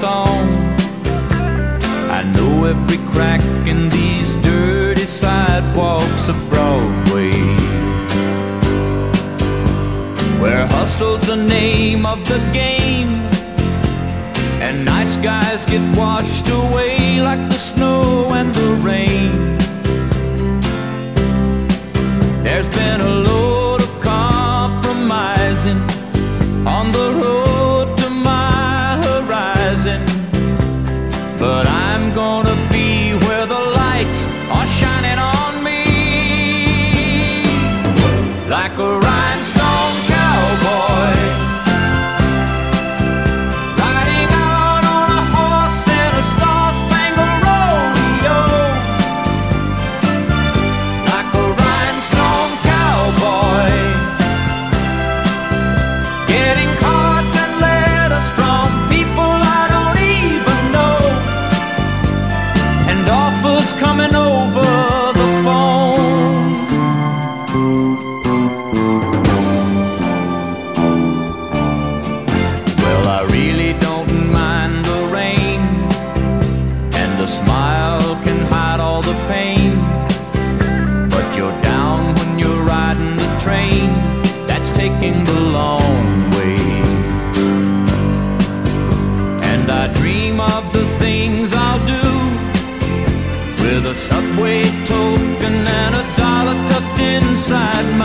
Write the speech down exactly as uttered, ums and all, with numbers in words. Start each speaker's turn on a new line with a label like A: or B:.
A: song. I know every crack in these dirty sidewalks of Broadway, where hustle's the name of the game, and nice guys get washed away like the snow and the rain. There's been a load of compromising on the road to my horizon, but I'm gonna be where the lights are shining on me, like a rhinestone cowboy, riding out on a horse in a star-spangled rodeo, like a rhinestone cowboy, getting cards and letters from people I don't even know, and offers coming over the phone. Well, I really don't mind the rain, and a smile can hide all the pain, but you're down when you're riding the train that's taking the long way. And I dream of the things I'll do with a subway token and a dollar tucked inside